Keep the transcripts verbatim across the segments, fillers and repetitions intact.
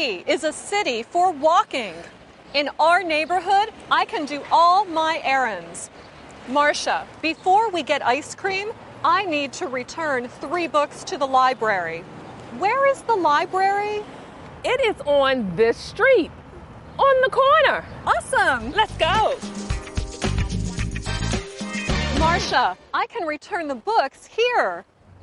C is a city for walking. In our neighborhood, I can do all my errands. Marcia, before we get ice cream, I need to return three books to the library. Where is the library? It is on this street, on the corner. Awesome. Let's go. Marcia, I can return the books here.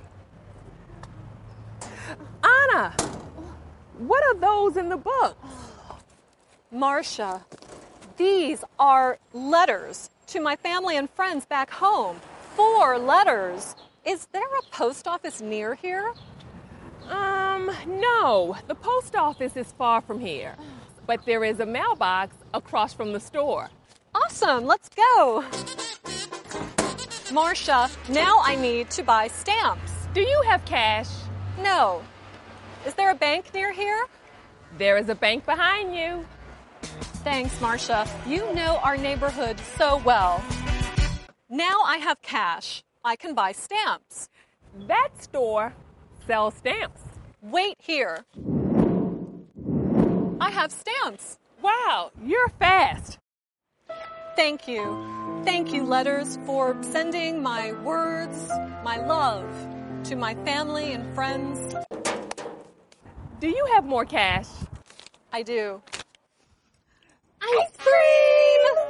Anna, what are those in the book? Marcia, these are letters to my family and friends back home. Four letters. Is there a post office near here? Um, no. The post office is far from here. But there is a mailbox across from the store. Awesome. Let's go. Marcia, now I need to buy stamps. Do you have cash? No. Is there a bank near here? There is a bank behind you. Thanks, Marcia. You know our neighborhood so well. Now I have cash. I can buy stamps. That store sells stamps. Wait here. I have stamps. Wow, you're fast. Thank you. Thank you, letters, for sending my words, my love to my family and friends. Do you have more cash? I do. Ice cream!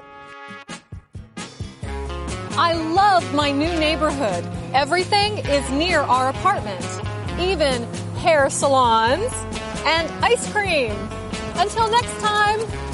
I love my new neighborhood. Everything is near our apartment, even hair salons and ice cream. Until next time.